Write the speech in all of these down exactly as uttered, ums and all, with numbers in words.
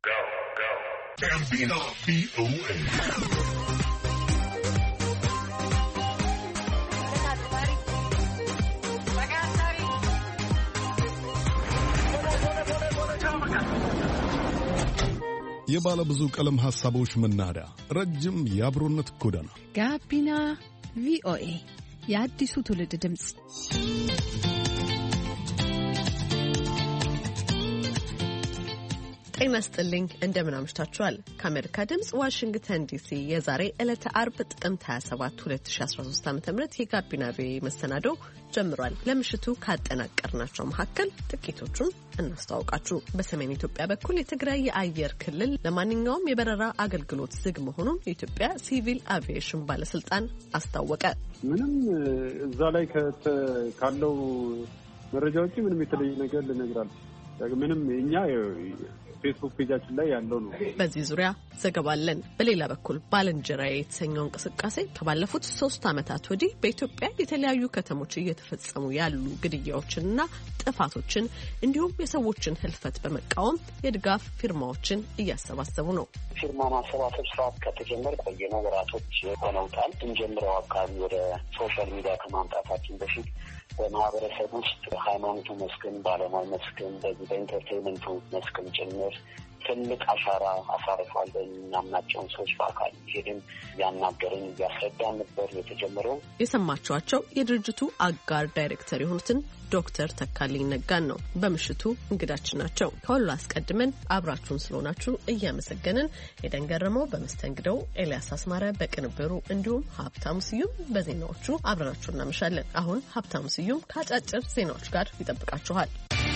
ጋቢና ቪኦኤ የባለ ብዙ ቀለም ሐሳቦች መናኸሪያ ረጅም የአብሮነት ጎዳና ጋቢና ቪኦኤ የአዲሱ ትውልድ ድምጽ። ጤና ይስጥልኝ፣ እንደምን አምሽታችኋል? ከአሜሪካ ድምጽ ዋሽንግተን ዲሲ የዛሬ ዕለተ አርብ ጥቅምት ሃያ ሰባት ሁለት ሺህ አስራ ሶስት ዓ.ም የጋቢና ቪኦኤ መሰናዶ ጀምሯል። ለምሽቱ ካጠናቀርናቸው መካከል ጥቂቶቹን እናስተዋውቃችሁ። በሰሜን ኢትዮጵያ በኩል የትግራይ የአየር ክልል ለማንኛውም የበረራ አገልግሎት ዝግ መሆኑን የኢትዮጵያ ሲቪል አቪዬሽን ባለስልጣን አስታወቀ። ምንም እዛ ላይ ካለው መረጃዎች ምንም የተለየ ነገር ልነግራል ምንም እኛ ፌስቡክ ፔጃችን ላይ ያለው ነው። በዚህ ዙሪያ ዘገባ አለን። በሌላ በኩል ባልንጀራዬ የተሰኘው እንቅስቃሴ ከባለፉት ሶስት ዓመታት ወዲህ በኢትዮጵያ የተለያዩ ከተሞች እየተፈጸሙ ያሉ ግድያዎችንና ጥፋቶችን እንዲሁም የሰዎችን ህልፈት በመቃወም የድጋፍ ፊርማዎችን እያሰባሰቡ ነው። ፊርማ ማሰባሰብ ስርዓት ከተጀመረ ቆየ ነው፣ ወራቶች ሆነውታል። እንጀምረው አካባቢ ወደ ሶሻል ሚዲያ ከማምጣታችን በፊት በማህበረሰብ ውስጥ ሃይማኖቱ መስክን፣ ባለሙያ መስክን፣ በዚህ በኢንተርቴይንመንቱ መስክን ጭምር ትልቅ አሻራ አሳርፏል። በእናምናቸውን ሰዎች በአካል ሄድን ያናገርን እያስረዳን ነበር የተጀመረው። የሰማችኋቸው የድርጅቱ አጋር ዳይሬክተር የሆኑትን ዶክተር ተካልኝ ነጋን ነው። በምሽቱ እንግዳችን ናቸው። ከሁሉ አስቀድመን አብራችሁን ስለሆናችሁ እያመሰገንን ኤደን ገረመው በመስተንግደው፣ ኤልያስ አስማረ በቅንብሩ እንዲሁም ሀብታሙ ስዩም በዜናዎቹ አብረናችሁ እናመሻለን። አሁን ሀብታሙ ስዩም ከአጫጭር ዜናዎች ጋር ይጠብቃችኋል።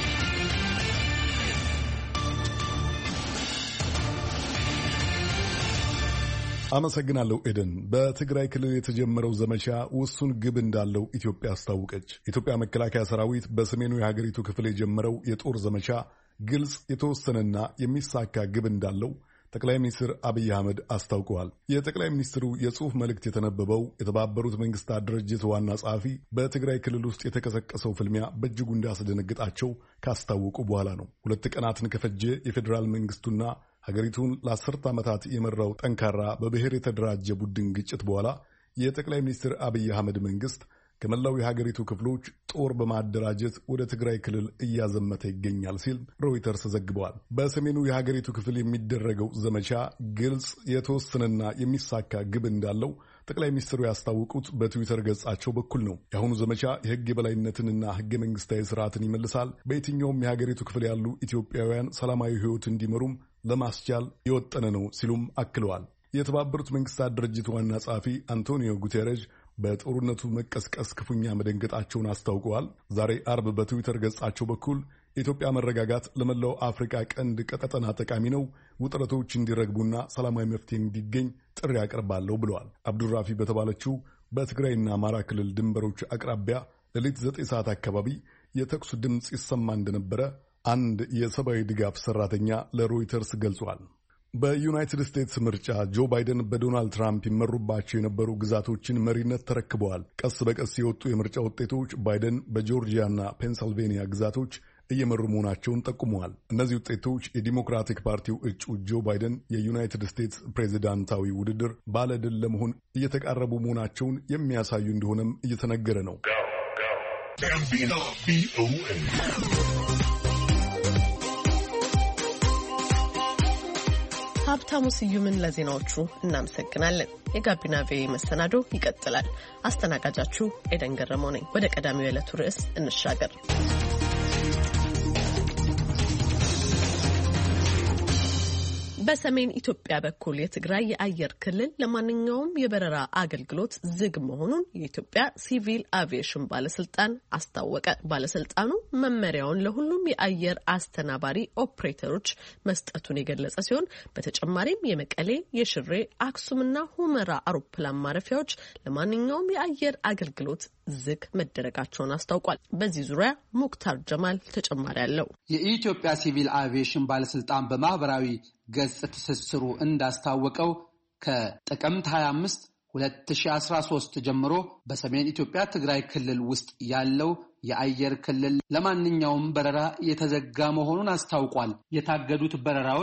አመሰግናለሁ ኤደን። በትግራይ ክልል የተጀመረው ዘመቻ ውሱን ግብ እንዳለው ኢትዮጵያ አስታወቀች። የኢትዮጵያ መከላከያ ሰራዊት በሰሜኑ የሀገሪቱ ክፍል የጀመረው የጦር ዘመቻ ግልጽ፣ የተወሰነና የሚሳካ ግብ እንዳለው ጠቅላይ ሚኒስትር አብይ አህመድ አስታውቀዋል። የጠቅላይ ሚኒስትሩ የጽሑፍ መልእክት የተነበበው የተባበሩት መንግስታት ድርጅት ዋና ጸሐፊ በትግራይ ክልል ውስጥ የተቀሰቀሰው ፍልሚያ በእጅጉ እንዳስደነግጣቸው ካስታወቁ በኋላ ነው። ሁለት ቀናትን ከፈጀ የፌዴራል መንግስቱና ሀገሪቱን ለአስርት ዓመታት የመራው ጠንካራ በብሔር የተደራጀ ቡድን ግጭት በኋላ የጠቅላይ ሚኒስትር አብይ አህመድ መንግስት ከመላው የሀገሪቱ ክፍሎች ጦር በማደራጀት ወደ ትግራይ ክልል እያዘመተ ይገኛል ሲል ሮይተርስ ዘግበዋል። በሰሜኑ የሀገሪቱ ክፍል የሚደረገው ዘመቻ ግልጽ፣ የተወሰነና የሚሳካ ግብ እንዳለው ጠቅላይ ሚኒስትሩ ያስታወቁት በትዊተር ገጻቸው በኩል ነው። የአሁኑ ዘመቻ የህግ የበላይነትንና ህገ መንግስታዊ ስርዓትን ይመልሳል፣ በየትኛውም የሀገሪቱ ክፍል ያሉ ኢትዮጵያውያን ሰላማዊ ህይወት እንዲመሩም ለማስቻል የወጠነ ነው ሲሉም አክለዋል። የተባበሩት መንግስታት ድርጅት ዋና ጸሐፊ አንቶኒዮ ጉቴሬዥ በጦርነቱ መቀስቀስ ክፉኛ መደንገጣቸውን አስታውቀዋል። ዛሬ አርብ በትዊተር ገጻቸው በኩል የኢትዮጵያ መረጋጋት ለመላው አፍሪካ ቀንድ ቀጠና ጠቃሚ ነው፣ ውጥረቶች እንዲረግቡና ሰላማዊ መፍትሄ እንዲገኝ ጥሪ ያቀርባለሁ ብለዋል። አብዱራፊ በተባለችው በትግራይና አማራ ክልል ድንበሮች አቅራቢያ ሌሊት ዘጠኝ ሰዓት አካባቢ የተኩስ ድምፅ ይሰማ እንደነበረ አንድ የሰብአዊ ድጋፍ ሰራተኛ ለሮይተርስ ገልጿል። በዩናይትድ ስቴትስ ምርጫ ጆ ባይደን በዶናልድ ትራምፕ ይመሩባቸው የነበሩ ግዛቶችን መሪነት ተረክበዋል። ቀስ በቀስ የወጡ የምርጫ ውጤቶች ባይደን በጆርጂያና ፔንሲልቬኒያ ግዛቶች እየመሩ መሆናቸውን ጠቁመዋል። እነዚህ ውጤቶች የዲሞክራቲክ ፓርቲው እጩ ጆ ባይደን የዩናይትድ ስቴትስ ፕሬዚዳንታዊ ውድድር ባለድል ለመሆን እየተቃረቡ መሆናቸውን የሚያሳዩ እንደሆነም እየተነገረ ነው። ሀብታሙ ስዩምን ለዜናዎቹ እናመሰግናለን። የጋቢና ቪኦኤ መሰናዶ ይቀጥላል። አስተናጋጃችሁ ኤደን ገረመው ነኝ። ወደ ቀዳሚው የዕለቱ ርዕስ እንሻገር። በሰሜን ኢትዮጵያ በኩል የትግራይ የአየር ክልል ለማንኛውም የበረራ አገልግሎት ዝግ መሆኑን የኢትዮጵያ ሲቪል አቪዬሽን ባለስልጣን አስታወቀ። ባለስልጣኑ መመሪያውን ለሁሉም የአየር አስተናባሪ ኦፕሬተሮች መስጠቱን የገለጸ ሲሆን በተጨማሪም የመቀሌ፣ የሽሬ፣ አክሱምና ሁመራ አውሮፕላን ማረፊያዎች ለማንኛውም የአየር አገልግሎት ዝግ መደረጋቸውን አስታውቋል። በዚህ ዙሪያ ሙክታር ጀማል ተጨማሪ አለው። የኢትዮጵያ ሲቪል አቪዬሽን ባለስልጣን በማህበራዊ ገጽ ትስስሩ እንዳስታወቀው ከጥቅምት ሃያ አምስት ሁለት ሺህ አስራ ሶስት ጀምሮ በሰሜን ኢትዮጵያ ትግራይ ክልል ውስጥ ያለው የአየር ክልል ለማንኛውም በረራ የተዘጋ መሆኑን አስታውቋል። የታገዱት በረራዎች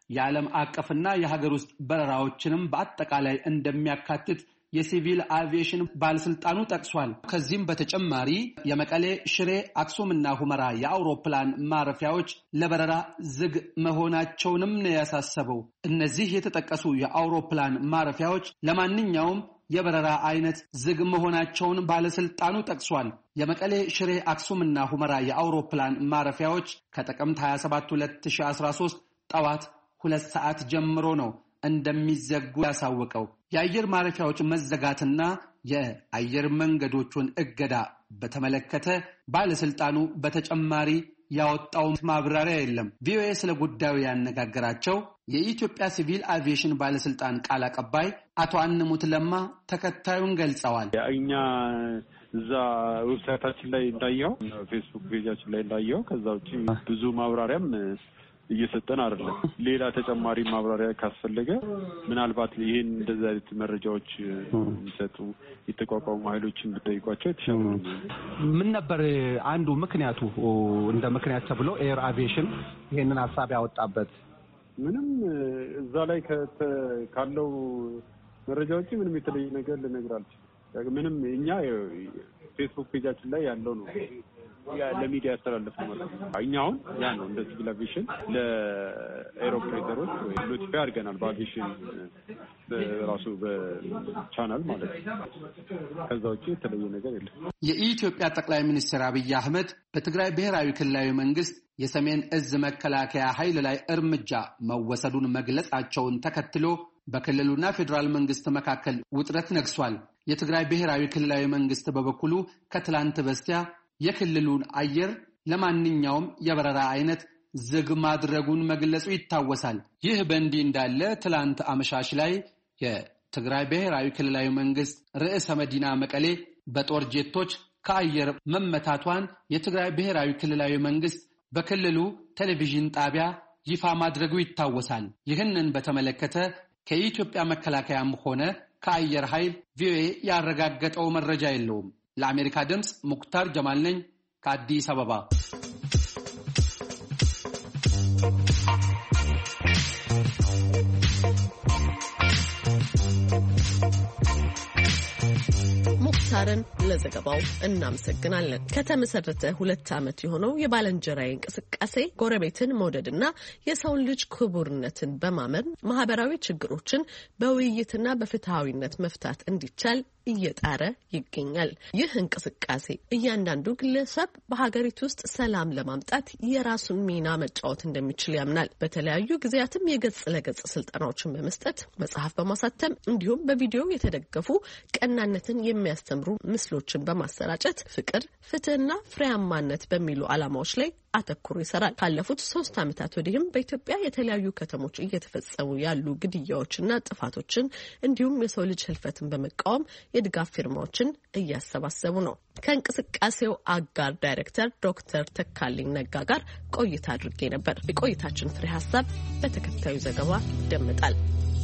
የዓለም አቀፍና የሀገር ውስጥ በረራዎችንም በአጠቃላይ እንደሚያካትት የሲቪል አቪዬሽን ባለስልጣኑ ጠቅሷል። ከዚህም በተጨማሪ የመቀሌ፣ ሽሬ፣ አክሱምና ሁመራ የአውሮፕላን ማረፊያዎች ለበረራ ዝግ መሆናቸውንም ነው ያሳሰበው። እነዚህ የተጠቀሱ የአውሮፕላን ማረፊያዎች ለማንኛውም የበረራ አይነት ዝግ መሆናቸውን ባለስልጣኑ ጠቅሷል። የመቀሌ፣ ሽሬ፣ አክሱምና ሁመራ የአውሮፕላን ማረፊያዎች ከጥቅምት ሃያ ሰባት ሁለት ሺህ አስራ ሶስት ጠዋት ሁለት ሰዓት ጀምሮ ነው እንደሚዘጉ ያሳወቀው። የአየር ማረፊያዎች መዘጋትና የአየር መንገዶቹን እገዳ በተመለከተ ባለስልጣኑ በተጨማሪ ያወጣው ማብራሪያ የለም። ቪኦኤ ስለ ጉዳዩ ያነጋገራቸው የኢትዮጵያ ሲቪል አቪዬሽን ባለስልጣን ቃል አቀባይ አቶ አንሙት ለማ ተከታዩን ገልጸዋል። እኛ እዛ ዌብሳይታችን ላይ እንዳየው ፌስቡክ ፔጃችን ላይ እንዳየው ከዛ ውጪ ብዙ ማብራሪያም እየሰጠን አይደለም። ሌላ ተጨማሪ ማብራሪያ ካስፈለገ ምናልባት ይሄን እንደዚህ አይነት መረጃዎች የሚሰጡ የተቋቋሙ ኃይሎችን ብጠይቋቸው የተሻለ ነው። ምን ነበር አንዱ ምክንያቱ እንደ ምክንያት ተብሎ ኤር አቪዬሽን ይሄንን ሐሳብ ያወጣበት? ምንም እዛ ላይ ካለው መረጃዎች ምንም የተለየ ነገር ልነግራችሁ ምንም እኛ ፌስቡክ ፔጃችን ላይ ያለው ነው ያ ለሚዲያ ያስተላልፍ ነው ማለት ነው። እኛው ያ ነው እንደ ሲቪል አቪዬሽን ለኤሮፕሬተሮች ወይ ኖቲፋይ አድርገናል በአቪዬሽን በራሱ በቻናል ማለት ነው። ከዛ ውጪ የተለየ ነገር የለም። የኢትዮጵያ ጠቅላይ ሚኒስትር አብይ አህመድ በትግራይ ብሔራዊ ክልላዊ መንግስት የሰሜን እዝ መከላከያ ኃይል ላይ እርምጃ መወሰዱን መግለጻቸውን ተከትሎ በክልሉና ፌደራል መንግስት መካከል ውጥረት ነግሷል። የትግራይ ብሔራዊ ክልላዊ መንግስት በበኩሉ ከትላንት በስቲያ የክልሉን አየር ለማንኛውም የበረራ አይነት ዝግ ማድረጉን መግለጹ ይታወሳል። ይህ በእንዲህ እንዳለ ትላንት አመሻሽ ላይ የትግራይ ብሔራዊ ክልላዊ መንግስት ርዕሰ መዲና መቀሌ በጦር ጄቶች ከአየር መመታቷን የትግራይ ብሔራዊ ክልላዊ መንግስት በክልሉ ቴሌቪዥን ጣቢያ ይፋ ማድረጉ ይታወሳል። ይህንን በተመለከተ ከኢትዮጵያ መከላከያም ሆነ ከአየር ኃይል ቪኦኤ ያረጋገጠው መረጃ የለውም። ለአሜሪካ ድምፅ ሙክታር ጀማል ነኝ ከአዲስ አበባ። ሙክታርን ለዘገባው እናመሰግናለን። ከተመሰረተ ሁለት ዓመት የሆነው የባልንጀራዬ እንቅስቃሴ ጎረቤትን መውደድና የሰውን ልጅ ክቡርነትን በማመን ማህበራዊ ችግሮችን በውይይትና በፍትሃዊነት መፍታት እንዲቻል እየጣረ ይገኛል። ይህ እንቅስቃሴ እያንዳንዱ ግለሰብ በሀገሪቱ ውስጥ ሰላም ለማምጣት የራሱን ሚና መጫወት እንደሚችል ያምናል። በተለያዩ ጊዜያትም የገጽ ለገጽ ስልጠናዎችን በመስጠት መጽሐፍ በማሳተም እንዲሁም በቪዲዮ የተደገፉ ቀናነትን የሚያስተምሩ ምስሎችን በማሰራጨት ፍቅር፣ ፍትህና ፍሬያማነት በሚሉ ዓላማዎች ላይ አተኩሮ ይሰራል። ካለፉት ሶስት ዓመታት ወዲህም በኢትዮጵያ የተለያዩ ከተሞች እየተፈጸሙ ያሉ ግድያዎችና ጥፋቶችን እንዲሁም የሰው ልጅ ህልፈትን በመቃወም የድጋፍ ፊርማዎችን እያሰባሰቡ ነው። ከእንቅስቃሴው አጋር ዳይሬክተር ዶክተር ተካልኝ ነጋ ጋር ቆይታ አድርጌ ነበር። የቆይታችን ፍሬ ሀሳብ በተከታዩ ዘገባ ይደመጣል።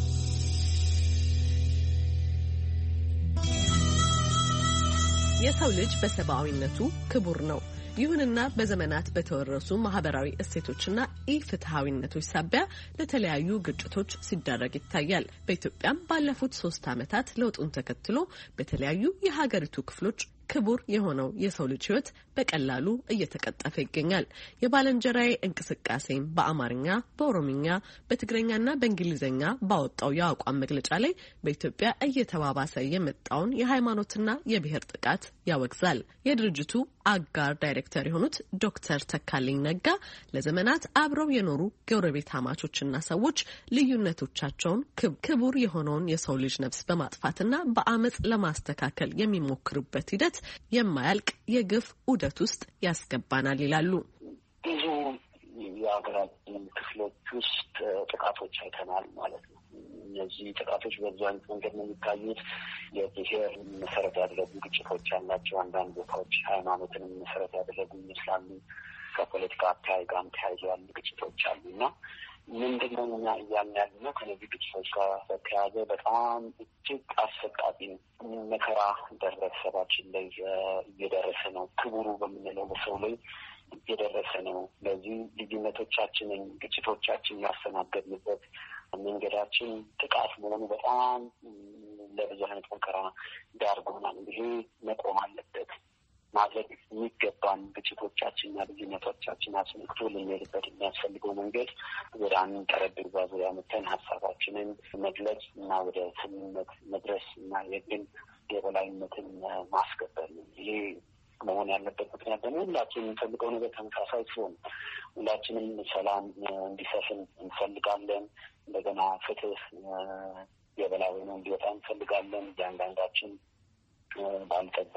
የሰው ልጅ በሰብአዊነቱ ክቡር ነው። ይሁንና በዘመናት በተወረሱ ማህበራዊ እሴቶችና ኢፍትሃዊነቶች ሳቢያ ለተለያዩ ግጭቶች ሲዳረግ ይታያል። በኢትዮጵያም ባለፉት ሶስት ዓመታት ለውጡን ተከትሎ በተለያዩ የሀገሪቱ ክፍሎች ክቡር የሆነው የሰው ልጅ ህይወት በቀላሉ እየተቀጠፈ ይገኛል። የባልንጀራዬ እንቅስቃሴም በአማርኛ፣ በኦሮምኛ፣ በትግረኛና በእንግሊዝኛ ባወጣው የአቋም መግለጫ ላይ በኢትዮጵያ እየተባባሰ የመጣውን የሃይማኖትና የብሔር ጥቃት ያወግዛል። የድርጅቱ አጋር ዳይሬክተር የሆኑት ዶክተር ተካልኝ ነጋ ለዘመናት አብረው የኖሩ ጎረቤታማቾችና ሰዎች ልዩነቶቻቸውን ክቡር የሆነውን የሰው ልጅ ነፍስ በማጥፋትና በአመጽ ለማስተካከል የሚሞክሩበት ሂደት የማያልቅ የግፍ ዑደት ውስጥ ያስገባናል ይላሉ። ብዙ የሀገራችን ክፍሎች ውስጥ ጥቃቶች አይተናል ማለት ነው። እነዚህ ጥቃቶች በብዙ አይነት መንገድ ነው የሚታዩት። የብሔር መሰረት ያደረጉ ግጭቶች ያላቸው፣ አንዳንድ ቦታዎች ሃይማኖትን መሰረት ያደረጉ ይመስላሉ። ከፖለቲካ አካባቢ ጋር ተያይዘው ያሉ ግጭቶች አሉና ምንድነው እኛ እያልን ያለ ነው? ከነዚህ ግጭቶች ጋር በተያያዘ በጣም እጅግ አሰቃቂ መከራ በህብረተሰባችን ላይ እየደረሰ ነው። ክቡሩ በምንለው በሰው ላይ የደረሰ ነው። ለዚህ ልዩነቶቻችንን ግጭቶቻችን ያስተናገድንበት መንገዳችን ጥቃት መሆኑ በጣም ለብዙ አይነት መከራ ዳርጎናል። ይሄ መቆም አለበት። ማድረግ የሚገባን ግጭቶቻችንና ልዩነቶቻችን አስመልክቶ ልንሄድበት የሚያስፈልገው መንገድ ወደ አንድ ጠረጴዛ ዙሪያ መተን ሀሳባችንን መግለጽ እና ወደ ስምምነት መድረስ እና የግል የበላይነትን ማስከበር ነው። ይሄ መሆን ያለበት ምክንያት ደግሞ ሁላችንም የምንፈልገው ነገር ተመሳሳይ ሲሆን ሁላችንም ሰላም እንዲሰፍን እንፈልጋለን። እንደገና ፍትህ የበላይ ሆኖ እንዲወጣ እንፈልጋለን። እያንዳንዳችን ባልጠጋ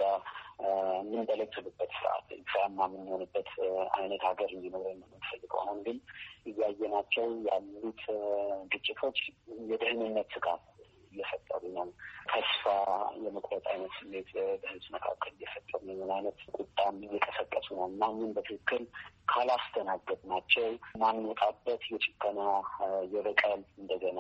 የምንበለጽግበት ስርዓት ፍሬያማ የምንሆንበት አይነት ሀገር እንዲኖረን ነው የምንፈልገው። አሁን ግን እያየናቸው ያሉት ግጭቶች የደህንነት ስጋት እየፈጠሩ ነው። ተስፋ የመቁረጥ አይነት ስሜት በህዝብ መካከል እየፈጠሩ ነው። አይነት ቁጣም እየቀሰቀሱ ነው እና ምን በትክክል ካላስተናገድናቸው ማንወጣበት የጭከና የበቀል እንደገና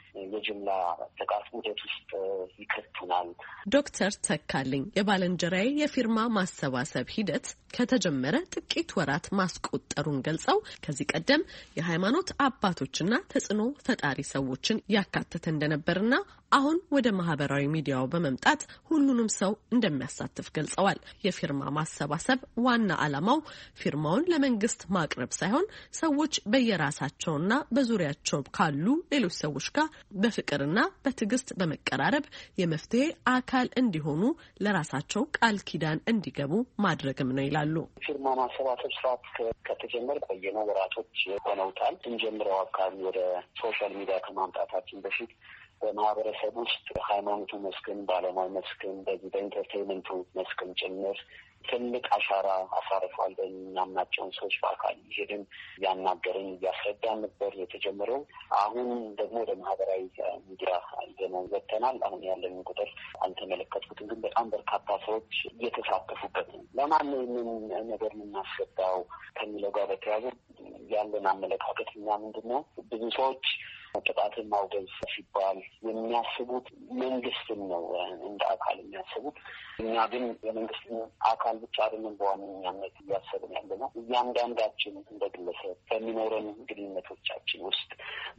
የጅምላ ጥቃት ውደት ውስጥ ይከቱናል። ዶክተር ተካልኝ የባልንጀራዬ የፊርማ ማሰባሰብ ሂደት ከተጀመረ ጥቂት ወራት ማስቆጠሩን ገልጸው ከዚህ ቀደም የሃይማኖት አባቶችና ተጽዕኖ ፈጣሪ ሰዎችን ያካተተ እንደነበርና አሁን ወደ ማህበራዊ ሚዲያው በመምጣት ሁሉንም ሰው እንደሚያሳትፍ ገልጸዋል። የፊርማ ማሰባሰብ ዋና ዓላማው ፊርማውን ለመንግስት ማቅረብ ሳይሆን ሰዎች በየራሳቸውና በዙሪያቸው ካሉ ሌሎች ሰዎች ጋር በፍቅርና በትዕግስት በመቀራረብ የመፍትሄ አካል እንዲሆኑ ለራሳቸው ቃል ኪዳን እንዲገቡ ማድረግም ነው ይላሉ። ፊርማ ማሰባሰብ ስርዓት ከተጀመረ ቆየነው ወራቶች ሆነውታል። እንጀምረው አካባቢ ወደ ሶሻል ሚዲያ ከማምጣታችን በፊት በማህበረሰብ ውስጥ ሃይማኖቱ መስክን ባለሙያ መስክን በዚህ በኢንተርቴይንመንቱ መስክን ጭምር ትልቅ አሻራ አሳርፏል። በእናምናቸውን ሰዎች በአካል ሄድን ያናገርን እያስረዳን ነበር የተጀመረው። አሁን ደግሞ ወደ ማህበራዊ ሚዲያ ይዘነው ወጥተናል። አሁን ያለን ቁጥር አልተመለከትኩትም፣ ግን በጣም በርካታ ሰዎች እየተሳተፉበት ነው። ለማን ነው ይህንን ነገር የምናስረዳው ከሚለው ጋር በተያያዘ ያለን አመለካከት እኛ ምንድን ነው ብዙ ሰዎች ጥቃትን ማውገዝ ሲባል የሚያስቡት መንግስትን ነው እንደ አካል የሚያስቡት። እኛ ግን የመንግስትን አካል ብቻ አይደለም በዋነኛነት እያሰብን ያለ ነው። እያንዳንዳችን እንደ ግለሰብ በሚኖረን ግንኙነቶቻችን ውስጥ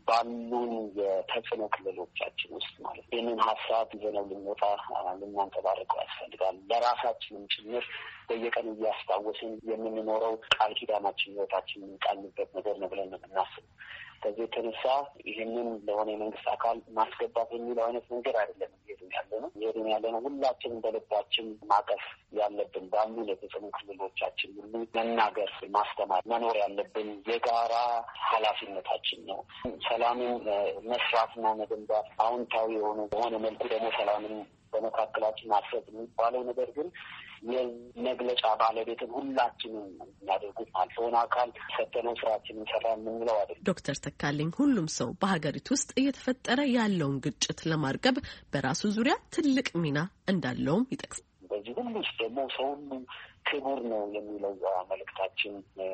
ባሉን የተጽዕኖ ክልሎቻችን ውስጥ ማለት ይህንን ሀሳብ ይዘነው ልንወጣ ልናንጸባርቀው ያስፈልጋል። ለራሳችንም ጭምር በየቀኑ እያስታወስን የምንኖረው ቃል ኪዳናችን ህይወታችን የምንቃልበት ነገር ነው ብለን ነው የምናስበው። ከዚህ የተነሳ ይህንን ለሆነ የመንግስት አካል ማስገባት የሚለው አይነት መንገድ አይደለም እየሄድን ያለ ነው እየሄድን ያለ ነው ሁላችንም በልባችን ማቀፍ ያለብን ባሉ የተጽዕኖ ክልሎቻችን ሁሉ መናገር፣ ማስተማር፣ መኖር ያለብን የጋራ ኃላፊነታችን ነው። ሰላምን መስራትና መገንባት አዎንታዊ የሆነ በሆነ መልኩ ደግሞ ሰላምን በመካከላችን ማስረት የሚባለው ነገር ግን የመግለጫ ባለቤትን ሁላችንም የሚያደርጉት ማለት ሆነ አካል ሰተነው ስራችንን ሰራ የምንለው አይደለም። ዶክተር ተካልኝ ሁሉም ሰው በሀገሪቱ ውስጥ እየተፈጠረ ያለውን ግጭት ለማርገብ በራሱ ዙሪያ ትልቅ ሚና እንዳለውም ይጠቅሳል። በዚህ ሁሉ ውስጥ ደግሞ ሰው ሁሉ ክቡር ነው የሚለው መልእክታችን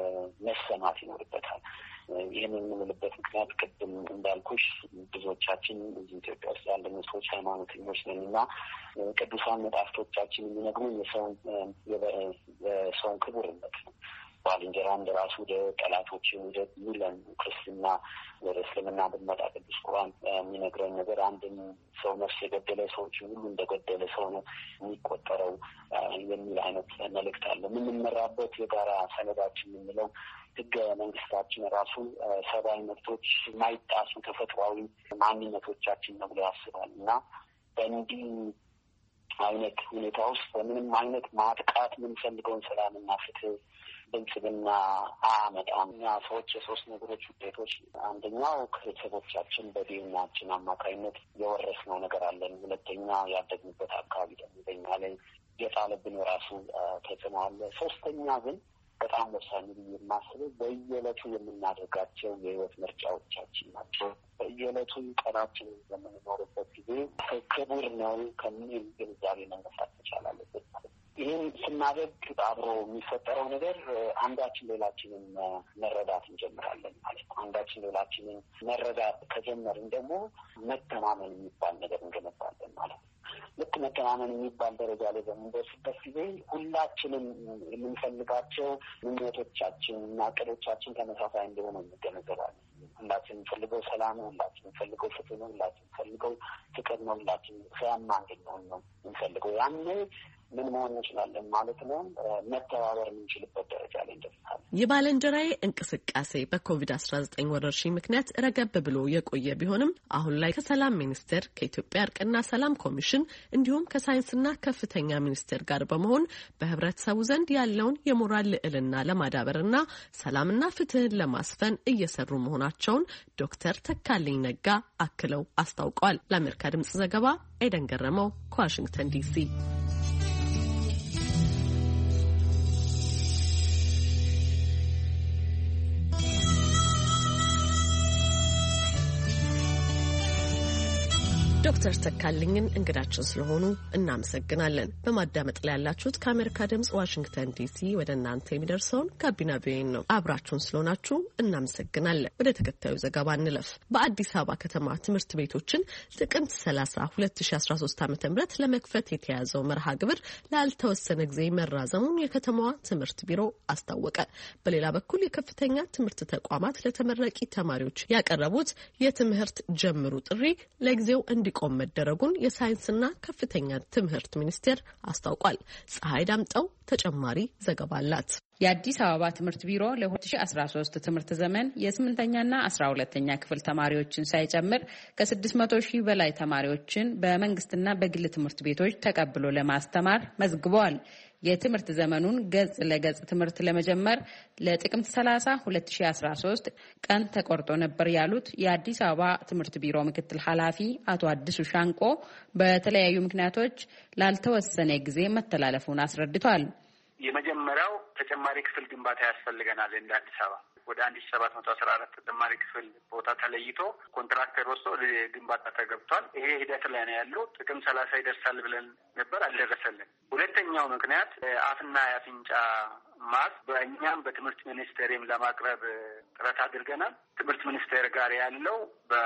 መሰማት ይኖርበታል። ይህንን የምንልበት ምክንያት ቅድም እንዳልኩሽ ብዙዎቻችን እዚህ ኢትዮጵያ ውስጥ ያለን ሰዎች ሃይማኖተኞች ነን እና ቅዱሳን መጽሐፍቶቻችን የሚነግሩን የሰውን የሰውን ክቡርነት ነው። ባልንጀራ እንደራሱ ወደ ጠላቶችን ወደ ሚለን ክርስትና ወደ እስልምና ብንመጣ ቅዱስ ቁርአን የሚነግረን ነገር አንድን ሰው ነፍስ የገደለ ሰዎችን ሁሉ እንደገደለ ሰው ነው የሚቆጠረው የሚል አይነት መልእክት አለ። የምንመራበት የጋራ ሰነዳችን የምንለው ህገ መንግስታችን ራሱ ሰብአዊ መብቶች ማይጣሱ ተፈጥሯዊ ማንነቶቻችን ነው ብሎ ያስባል እና በእንዲህ አይነት ሁኔታ ውስጥ በምንም አይነት ማጥቃት የምንፈልገውን ሰላምና ፍትህ ብልጽግና አያመጣም። እኛ ሰዎች የሶስት ነገሮች ውጤቶች፣ አንደኛው ከቤተሰቦቻችን በዲኤንኤያችን አማካኝነት የወረስነው ነገር አለን። ሁለተኛ ያደግንበት አካባቢ ደግሞ በኛ ላይ የጣለብን የራሱ ተጽዕኖ አለ። ሶስተኛ ግን በጣም ወሳኝ ብዬ የማስበው በየዕለቱ የምናደርጋቸው የህይወት ምርጫዎቻችን ናቸው። በየዕለቱ ቀናችን በምንኖርበት ጊዜ ክቡር ነው ከሚል ግንዛቤ መነሳት መቻል አለበት ማለት ነው። ይህን ስናደርግ አብሮ የሚፈጠረው ነገር አንዳችን ሌላችንን መረዳት እንጀምራለን ማለት ነው። አንዳችን ሌላችንን መረዳት ከጀመርን ደግሞ መተማመን የሚባል ነገር እንገነባለን ማለት ነው። ልክ መተማመን የሚባል ደረጃ ላይ በምንደርስበት ጊዜ ሁላችንም የምንፈልጋቸው ምኞቶቻችን እና እቅዶቻችን ተመሳሳይ እንደሆነ እንገነዘባለን። ሁላችን የምንፈልገው ሰላም ነው፣ ሁላችን የምንፈልገው ፍትህ ነው፣ ሁላችን የምንፈልገው ፍቅር ነው፣ ሁላችን ፍሬያማ እንድንሆን ነው የምንፈልገው። ያኔ ምን መሆን እንችላለን ማለት ነው? መተባበር የምንችልበት ደረጃ ላይ እንደርሳለን። የባልንጀራዬ እንቅስቃሴ በኮቪድ አስራ ዘጠኝ ወረርሽኝ ምክንያት ረገብ ብሎ የቆየ ቢሆንም አሁን ላይ ከሰላም ሚኒስቴር፣ ከኢትዮጵያ እርቅና ሰላም ኮሚሽን እንዲሁም ከሳይንስና ከፍተኛ ሚኒስቴር ጋር በመሆን በህብረተሰቡ ዘንድ ያለውን የሞራል ልዕልና ለማዳበርና ሰላምና ፍትህን ለማስፈን እየሰሩ መሆናቸውን ዶክተር ተካልኝ ነጋ አክለው አስታውቀዋል። ለአሜሪካ ድምጽ ዘገባ ኤደን ገረመው ከዋሽንግተን ዲሲ። ዶክተር ተካልኝን እንግዳችን ስለሆኑ እናመሰግናለን። በማዳመጥ ላይ ያላችሁት ከአሜሪካ ድምጽ ዋሽንግተን ዲሲ ወደ እናንተ የሚደርሰውን ጋቢና ቪኦኤ ነው። አብራችሁን ስለሆናችሁ እናመሰግናለን። ወደ ተከታዩ ዘገባ እንለፍ። በአዲስ አበባ ከተማ ትምህርት ቤቶችን ጥቅምት ሰላሳ ሁለት ሺ አስራ ሶስት ዓ.ም ለመክፈት የተያዘው መርሃ ግብር ላልተወሰነ ጊዜ መራዘሙን የከተማዋ ትምህርት ቢሮ አስታወቀ። በሌላ በኩል የከፍተኛ ትምህርት ተቋማት ለተመራቂ ተማሪዎች ያቀረቡት የትምህርት ጀምሩ ጥሪ ለጊዜው እንዲ ቆም መደረጉን የሳይንስና ከፍተኛ ትምህርት ሚኒስቴር አስታውቋል። ፀሐይ ዳምጠው ተጨማሪ ዘገባ አላት። የአዲስ አበባ ትምህርት ቢሮ ለ ሁለት ሺ አስራ ሶስት ትምህርት ዘመን የስምንተኛና አስራ ሁለተኛ ክፍል ተማሪዎችን ሳይጨምር ከስድስት መቶ ሺህ በላይ ተማሪዎችን በመንግስትና በግል ትምህርት ቤቶች ተቀብሎ ለማስተማር መዝግበዋል። የትምህርት ዘመኑን ገጽ ለገጽ ትምህርት ለመጀመር ለጥቅምት ሰላሳ ሁለት ሺ አስራ ሶስት ቀን ተቆርጦ ነበር ያሉት የአዲስ አበባ ትምህርት ቢሮ ምክትል ኃላፊ አቶ አዲሱ ሻንቆ በተለያዩ ምክንያቶች ላልተወሰነ ጊዜ መተላለፉን አስረድቷል። የመጀመሪያው ተጨማሪ ክፍል ግንባታ ያስፈልገናል። እንደ አዲስ አበባ ወደ አንድ ሺ ሰባት መቶ አስራ አራት ተጨማሪ ክፍል ቦታ ተለይቶ ኮንትራክተር ወስዶ ግንባታ ተገብቷል። ይሄ ሂደት ላይ ነው ያለው። ጥቅም ሰላሳ ይደርሳል ብለን ነበር፣ አልደረሰልን። ሁለተኛው ምክንያት አፍና የአፍንጫ ማስክ በእኛም በትምህርት ሚኒስቴርም ለማቅረብ ጥረት አድርገናል። ትምህርት ሚኒስቴር ጋር ያለው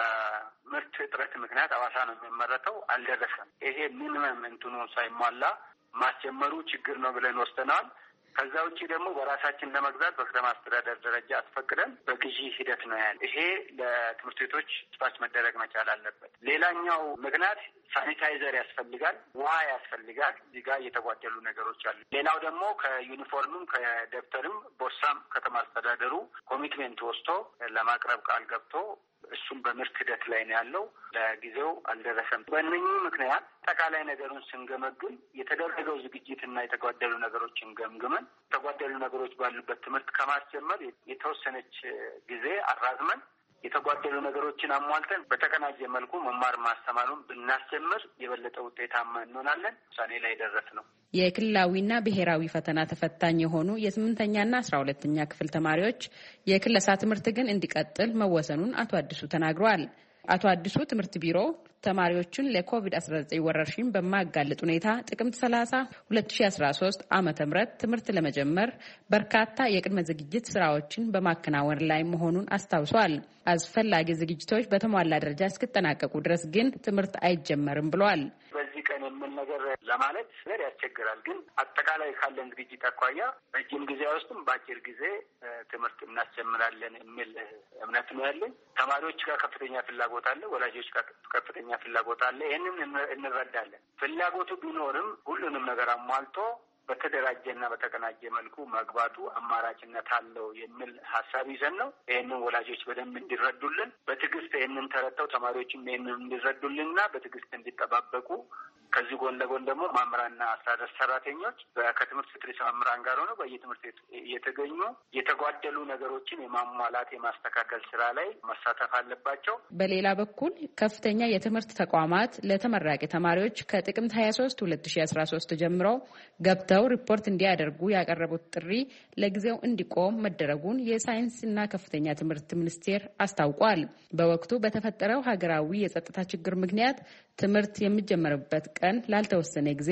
በምርት እጥረት ምክንያት አዋሳ ነው የሚመረተው፣ አልደረሰም። ይሄ ሚኒመም እንትኑ ሳይሟላ ማስጀመሩ ችግር ነው ብለን ወስደናል። ከዛ ውጭ ደግሞ በራሳችን ለመግዛት በከተማ አስተዳደር ደረጃ አስፈቅደን በግዢ ሂደት ነው ያለ። ይሄ ለትምህርት ቤቶች ስፓች መደረግ መቻል አለበት። ሌላኛው ምክንያት ሳኒታይዘር ያስፈልጋል፣ ውሃ ያስፈልጋል። እዚህ ጋር እየተጓደሉ ነገሮች አሉ። ሌላው ደግሞ ከዩኒፎርምም ከደብተርም ቦርሳም ከተማ አስተዳደሩ ኮሚትሜንት ወስዶ ለማቅረብ ቃል ገብቶ እሱም በምርት ሂደት ላይ ነው ያለው። ለጊዜው አልደረሰም። በእነኚህ ምክንያት አጠቃላይ ነገሩን ስንገመግም የተደረገው ዝግጅትና የተጓደሉ ነገሮችን ገምግመን የተጓደሉ ነገሮች ባሉበት ትምህርት ከማስጀመር የተወሰነች ጊዜ አራዝመን የተጓደሉ ነገሮችን አሟልተን በተቀናጀ መልኩ መማር ማስተማሩን ብናስጀምር የበለጠ ውጤታማ እንሆናለን። ውሳኔ ላይ ደረስ ነው። የክልላዊና ብሔራዊ ፈተና ተፈታኝ የሆኑ የስምንተኛና አስራ ሁለተኛ ክፍል ተማሪዎች የክለሳ ትምህርት ግን እንዲቀጥል መወሰኑን አቶ አዲሱ ተናግረዋል። አቶ አዲሱ ትምህርት ቢሮ ተማሪዎችን ለኮቪድ አስራ ዘጠኝ ወረርሽኝ በማጋለጥ ሁኔታ ጥቅምት ሰላሳ ሁለት ሺ አስራ ሶስት ዓመተ ምህረት ትምህርት ለመጀመር በርካታ የቅድመ ዝግጅት ስራዎችን በማከናወን ላይ መሆኑን አስታውሷል። አስፈላጊ ዝግጅቶች በተሟላ ደረጃ እስኪጠናቀቁ ድረስ ግን ትምህርት አይጀመርም ብለዋል። በዚህ ቀን የምን ነገር ለማለት ነገር ያስቸግራል። ግን አጠቃላይ ካለን ዝግጅት አኳያ በጅም ጊዜ ውስጥም በአጭር ጊዜ ትምህርት እናስጀምራለን የሚል እምነት ነው ያለን። ተማሪዎች ጋር ከፍተኛ ፍላጎት አለ፣ ወላጆች ጋር ከፍተኛ ፍላጎት አለ። ይህንን እንረዳለን። ፍላጎቱ ቢኖርም ሁሉንም ነገር አሟልቶ በተደራጀና በተቀናጀ መልኩ መግባቱ አማራጭነት አለው የሚል ሀሳብ ይዘን ነው። ይህንን ወላጆች በደንብ እንዲረዱልን፣ በትዕግስት ይህንን ተረድተው ተማሪዎችም ይህንን እንዲረዱልንና በትዕግስት እንዲጠባበቁ፣ ከዚህ ጎን ለጎን ደግሞ መምህራንና አስተዳደር ሰራተኞች ከትምህርት ሴክሬታሪ መምህራን ጋር ሆነው በየትምህርት ቤት እየተገኙ የተጓደሉ ነገሮችን የማሟላት የማስተካከል ስራ ላይ መሳተፍ አለባቸው። በሌላ በኩል ከፍተኛ የትምህርት ተቋማት ለተመራቂ ተማሪዎች ከጥቅምት ሀያ ሶስት ሁለት ሺ አስራ ሶስት ጀምሮ ገብተው ሪፖርት እንዲያደርጉ ያቀረቡት ጥሪ ለጊዜው እንዲቆም መደረጉን የሳይንስና ከፍተኛ ትምህርት ሚኒስቴር አስታውቋል። በወቅቱ በተፈጠረው ሀገራዊ የጸጥታ ችግር ምክንያት ትምህርት የሚጀመርበት ቀን ላልተወሰነ ጊዜ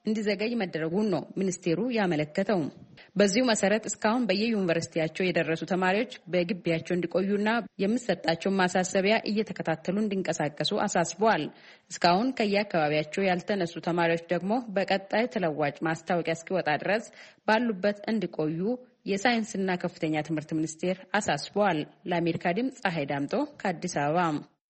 እንዲዘገይ መደረጉን ነው ሚኒስቴሩ ያመለከተው። በዚሁ መሰረት እስካሁን በየዩኒቨርሲቲያቸው የደረሱ ተማሪዎች በግቢያቸው እንዲቆዩና የሚሰጣቸው ማሳሰቢያ እየተከታተሉ እንዲንቀሳቀሱ አሳስበዋል። እስካሁን ከየአካባቢያቸው ያልተነሱ ተማሪዎች ደግሞ በቀጣይ ተለዋጭ ማስታወቂያ እስኪወጣ ድረስ ባሉበት እንዲቆዩ የሳይንስና ከፍተኛ ትምህርት ሚኒስቴር አሳስበዋል። ለአሜሪካ ድምፅ ፀሐይ ዳምጦ ከአዲስ አበባ።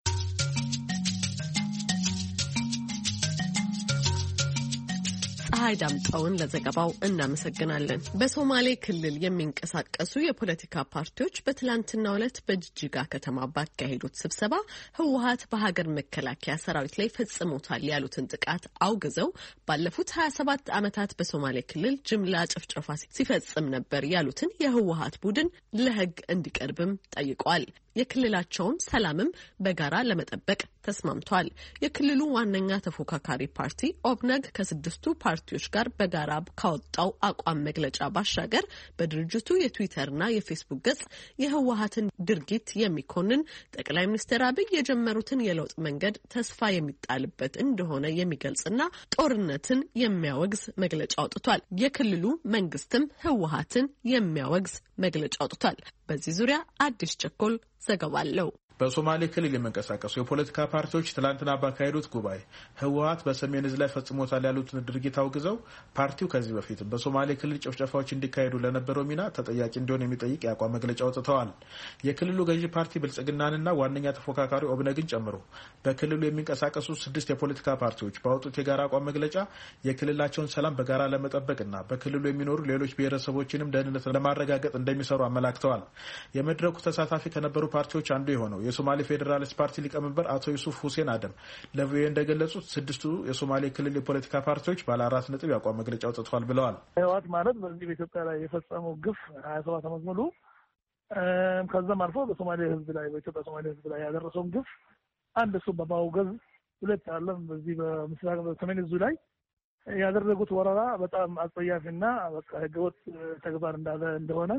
ፀሐይ ዳምጣውን ለዘገባው እናመሰግናለን። በሶማሌ ክልል የሚንቀሳቀሱ የፖለቲካ ፓርቲዎች በትላንትናው ዕለት በጅጅጋ ከተማ ባካሄዱት ስብሰባ ህወሓት በሀገር መከላከያ ሰራዊት ላይ ፈጽሞታል ያሉትን ጥቃት አውግዘው ባለፉት ሀያ ሰባት ዓመታት በሶማሌ ክልል ጅምላ ጭፍጨፋ ሲፈጽም ነበር ያሉትን የህወሓት ቡድን ለህግ እንዲቀርብም ጠይቋል። የክልላቸውን ሰላምም በጋራ ለመጠበቅ ተስማምቷል። የክልሉ ዋነኛ ተፎካካሪ ፓርቲ ኦብነግ ከስድስቱ ፓርቲዎች ጋር በጋራ ካወጣው አቋም መግለጫ ባሻገር በድርጅቱ የትዊተርና የፌስቡክ ገጽ የህወሓትን ድርጊት የሚኮንን ጠቅላይ ሚኒስትር አብይ የጀመሩትን የለውጥ መንገድ ተስፋ የሚጣልበት እንደሆነ የሚገልጽና ጦርነትን የሚያወግዝ መግለጫ አውጥቷል። የክልሉ መንግስትም ህወሓትን የሚያወግዝ መግለጫ አውጥቷል። በዚህ ዙሪያ አዲስ ቸኮል ዘገባ አለው። በሶማሌ ክልል የሚንቀሳቀሱ የፖለቲካ ፓርቲዎች ትላንትና ባካሄዱት ጉባኤ ህወሓት በሰሜን ዕዝ ላይ ፈጽሞታል ያሉትን ድርጊት አውግዘው ፓርቲው ከዚህ በፊት በሶማሌ ክልል ጭፍጨፋዎች እንዲካሄዱ ለነበረው ሚና ተጠያቂ እንዲሆን የሚጠይቅ የአቋም መግለጫ አውጥተዋል። የክልሉ ገዢ ፓርቲ ብልጽግናንና ዋነኛ ተፎካካሪ ኦብነግን ጨምሮ በክልሉ የሚንቀሳቀሱ ስድስት የፖለቲካ ፓርቲዎች ባወጡት የጋራ አቋም መግለጫ የክልላቸውን ሰላም በጋራ ለመጠበቅና በክልሉ የሚኖሩ ሌሎች ብሔረሰቦችንም ደህንነት ለማረጋገጥ እንደሚሰሩ አመላክተዋል። የመድረኩ ተሳታፊ ከነበሩ ፓርቲዎች አንዱ የሆነው የሶማሌ ፌዴራሊስት ፓርቲ ሊቀመንበር አቶ ዩሱፍ ሁሴን አደም ለቪኦኤ እንደገለጹት ስድስቱ የሶማሌ ክልል የፖለቲካ ፓርቲዎች ባለ አራት ነጥብ ያቋም መግለጫ አውጥተዋል ብለዋል። ህወሓት ማለት በዚህ በኢትዮጵያ ላይ የፈጸመው ግፍ ሀያ ሰባት ዓመት ሙሉ ከዛም አልፎ በሶማሌ ህዝብ ላይ በኢትዮጵያ ሶማሌ ህዝብ ላይ ያደረሰውን ግፍ አንድ እሱ በማውገዝ ሁለት አለም በዚህ በምስራቅ በሰሜን ዕዝ ላይ ያደረጉት ወረራ በጣም አጸያፊና በቃ ህገወጥ ተግባር እንዳለ እንደሆነ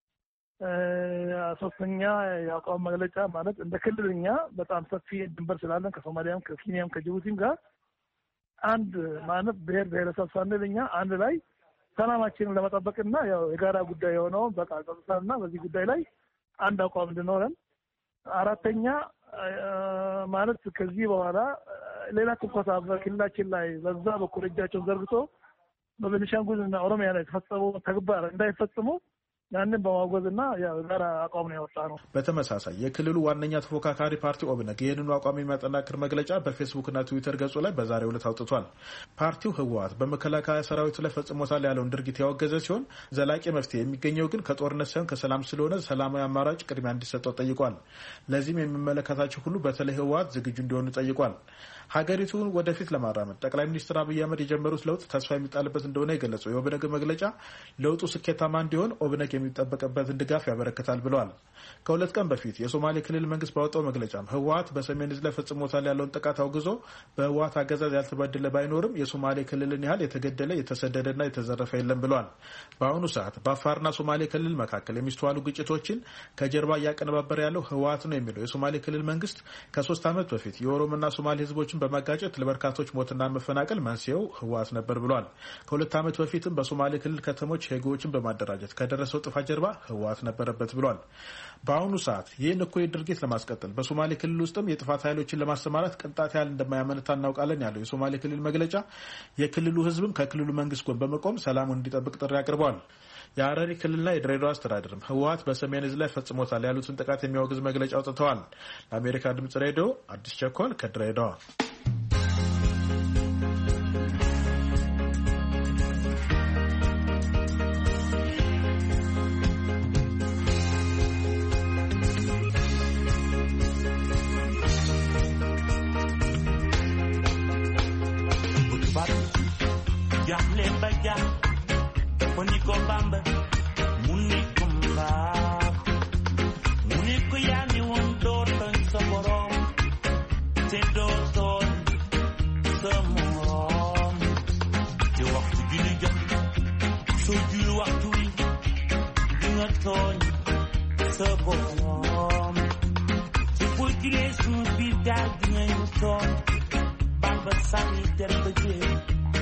ሶስተኛ የአቋም መግለጫ ማለት እንደ ክልልኛ በጣም ሰፊ ድንበር ስላለን ከሶማሊያም ከኬንያም ከጅቡቲም ጋር አንድ ማለት ብሔር ብሔረሰብ ሳንልኛ አንድ ላይ ሰላማችንን ለመጠበቅና ያው የጋራ ጉዳይ የሆነው በቃ ጸጥታና በዚህ ጉዳይ ላይ አንድ አቋም እንድኖረን፣ አራተኛ ማለት ከዚህ በኋላ ሌላ ትንኮሳ በክልላችን ላይ በዛ በኩል እጃቸውን ዘርግቶ በቤኒሻንጉልና ኦሮሚያ ላይ የተፈጸመው ተግባር እንዳይፈጽሙ ያንን በማውገዝና ያው ጋራ አቋም ነው ያወጣነው። በተመሳሳይ የክልሉ ዋነኛ ተፎካካሪ ፓርቲ ኦብነግ ይህንኑ አቋም የሚያጠናክር መግለጫ በፌስቡክና ትዊተር ገጹ ላይ በዛሬው ዕለት አውጥቷል። ፓርቲው ህወሓት በመከላከያ ሰራዊቱ ላይ ፈጽሞታል ያለውን ድርጊት ያወገዘ ሲሆን ዘላቂ መፍትሄ የሚገኘው ግን ከጦርነት ሳይሆን ከሰላም ስለሆነ ሰላማዊ አማራጭ ቅድሚያ እንዲሰጠው ጠይቋል። ለዚህም የሚመለከታቸው ሁሉ በተለይ ህወሓት ዝግጁ እንዲሆኑ ጠይቋል። ሀገሪቱን ወደፊት ለማራመድ ጠቅላይ ሚኒስትር አብይ አህመድ የጀመሩት ለውጥ ተስፋ የሚጣልበት እንደሆነ የገለጸው የኦብነግ መግለጫ ለውጡ ስኬታማ እንዲሆን ኦብነግ የሚጠበቅበትን ድጋፍ ያበረክታል ብለዋል። ከሁለት ቀን በፊት የሶማሌ ክልል መንግስት ባወጣው መግለጫም ህወሓት በሰሜን ዕዝ ላይ ፈጽሞታል ያለውን ጥቃት አውግዞ በህወሓት አገዛዝ ያልተበደለ ባይኖርም የሶማሌ ክልልን ያህል የተገደለ የተሰደደና የተዘረፈ የለም ብለዋል። በአሁኑ ሰዓት በአፋርና ሶማሌ ክልል መካከል የሚስተዋሉ ግጭቶችን ከጀርባ እያቀነባበረ ያለው ህወሓት ነው የሚለው የሶማሌ ክልል መንግስት ከሶስት ዓመት በፊት የኦሮሞና ሶማሌ ህዝቦችን በማጋጨት ለበርካቶች ሞትና መፈናቀል መንስኤው ህወሓት ነበር ብሏል። ከሁለት ዓመት በፊትም በሶማሌ ክልል ከተሞች ሄጎዎችን በማደራጀት ከደረሰው ጥፋት ጀርባ ህወሓት ነበረበት ብሏል። በአሁኑ ሰዓት ይህን እኩይ ድርጊት ለማስቀጠል በሶማሌ ክልል ውስጥም የጥፋት ኃይሎችን ለማሰማራት ቅንጣት ያህል እንደማያመነታ እናውቃለን ያለው የሶማሌ ክልል መግለጫ የክልሉ ህዝብም ከክልሉ መንግስት ጎን በመቆም ሰላሙን እንዲጠብቅ ጥሪ አቅርበዋል። የሐረሪ ክልልና የድሬዳዋ አስተዳደርም ህወሓት በሰሜን ዕዝ ላይ ፈጽሞታል ያሉትን ጥቃት የሚያወግዝ መግለጫ አውጥተዋል። ለአሜሪካ ድምጽ ሬዲዮ አዲስ ቸኮል ከድሬዳዋ። Bamba Sani Delbege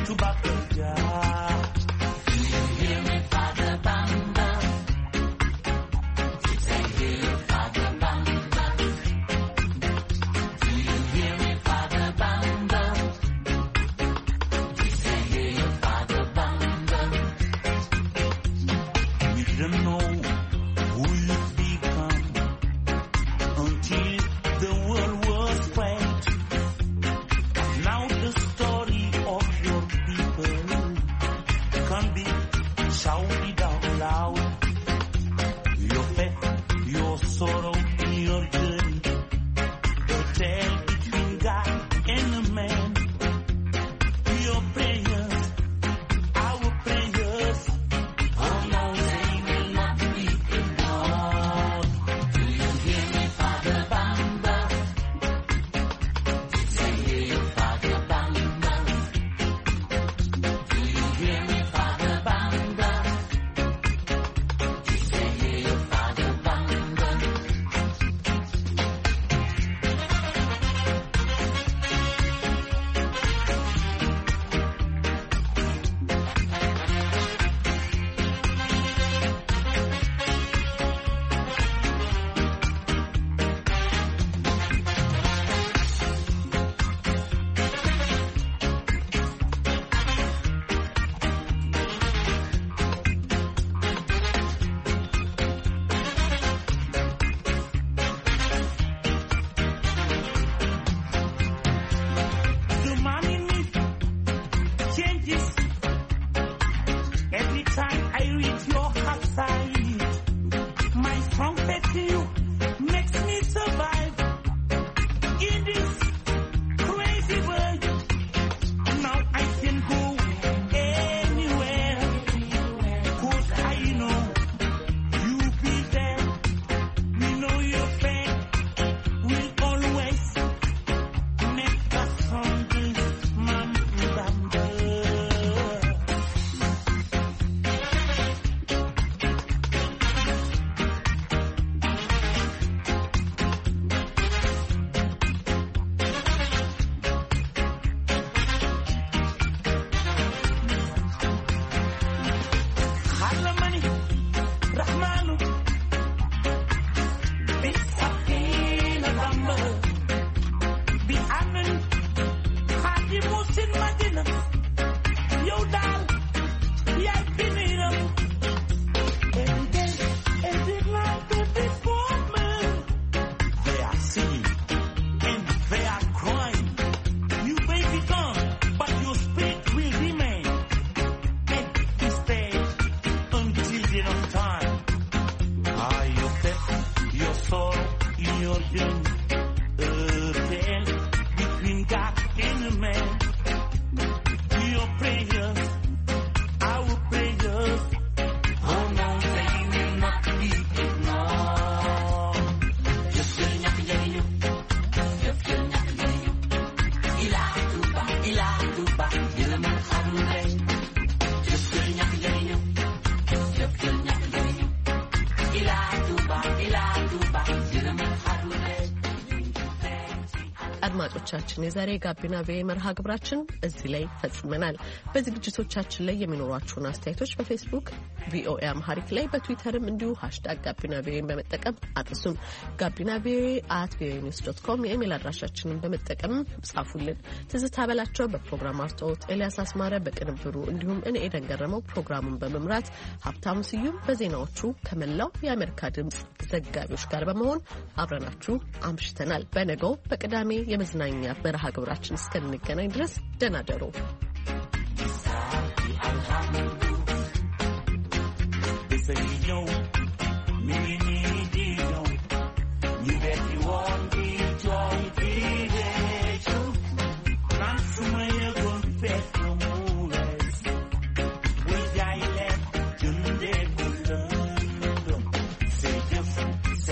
አድማጮቻችን የዛሬ ጋቢና ቪኦኤ መርሃ ግብራችን እዚህ ላይ ፈጽመናል። በዝግጅቶቻችን ላይ የሚኖሯችሁን አስተያየቶች በፌስቡክ ቪኦኤ አምሃሪክ ላይ በትዊተርም እንዲሁ ሃሽታግ ጋቢና ቪኦኤን በመጠቀም አጥሱን። ጋቢና ቪኦኤ አት ቪኦኤ ኒውስ ዶት ኮም የኢሜል አድራሻችንን በመጠቀም ጻፉልን። ትዝታ በላቸው በፕሮግራም አርቶት፣ ኤልያስ አስማረ በቅንብሩ እንዲሁም እኔ ኤደን ገረመው ፕሮግራሙን በመምራት ሀብታሙ ስዩም በዜናዎቹ ከመላው የአሜሪካ ድምጽ ዘጋቢዎች ጋር በመሆን አብረናችሁ አምሽተናል። በነገው በቅዳሜ የመዝናኛ መርሃ ግብራችን እስከምንገናኝ ድረስ ደህና ደሩ።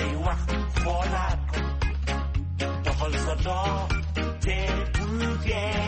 Yeah.